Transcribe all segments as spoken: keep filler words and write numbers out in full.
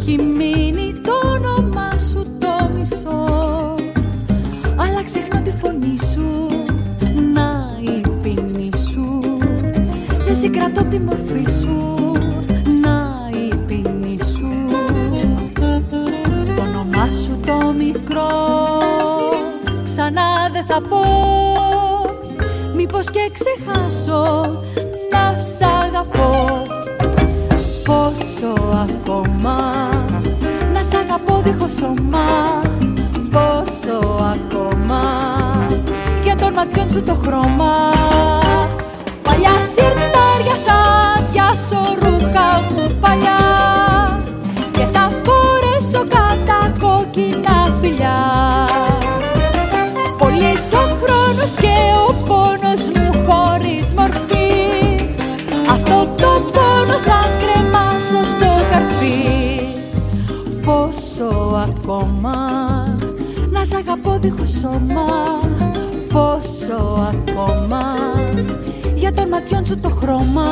έχει μείνει το όνομά σου το μισό. Αλλά ξεχνώ τη φωνή σου, να η ποινή σου. Δεν συγκρατώ τη μορφή σου, να η ποινή σου. Το όνομά σου το μικρό ξανά δεν θα πω. Μήπως και ξεχάσω να σ' αγαπώ. Πόσο ακόμα να σ' αγαπώ δίχως σώμα. Πόσο ακόμα για των ματιών σου το χρώμα. Παλιά σιρτάρια θα πιάσω ρούχα μου παλιά και θα φορέσω κατά κόκκινα φιλιά. Πολύς ο χρόνος και ο πόνος μου χωρίς μορφή. Αυτό το πόνο θα κρεμάσω στο καρφί. Πόσο ακόμα να σ' αγαπώ δίχως σώμα. Πόσο ακόμα για των ματιών σου το χρώμα.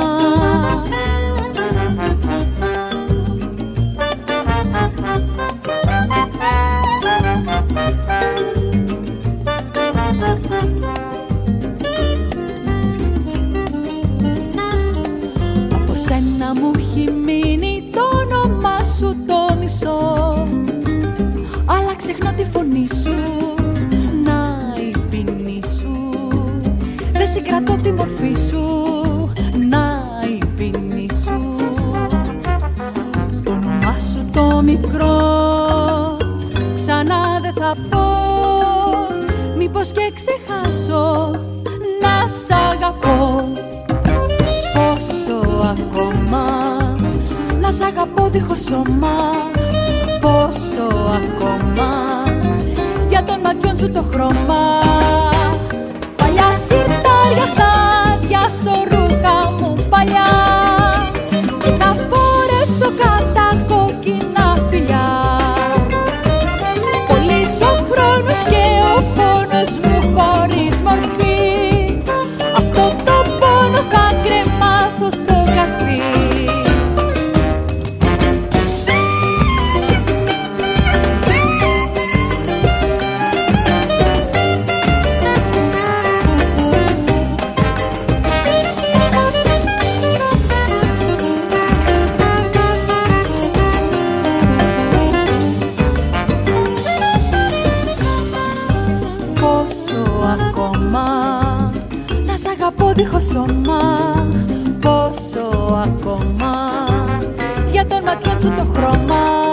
Από σένα μου έχει μείνει το όνομά σου το μισό. Αλλά ξεχνώ τη φωνή σου, να η ποινή σου. Δεν συγκρατώ τη μορφή σου, να η ποινή σου. Το όνομά σου το μικρό ξανά δεν θα πω. Μήπως και ξεχάσω να σ' αγαπώ. Πόσο ακόμα να σ' αγαπώ δίχως σώμα. Πόσο ακόμα για των ματιών σου το χρώμα. Παλιά σιρτάρια θα πιάσω ρούχα μου παλιά και θα φορέσω κατά κόκκινα φιλιά. Πολύς ο χρόνος και ο πόνος μου χωρίς μορφή. Αυτό το πόνο θα κρεμάσω στο καρφί. Αγαπώ δίχως σώμα. Πόσο ακόμα για των ματιών σου το χρώμα.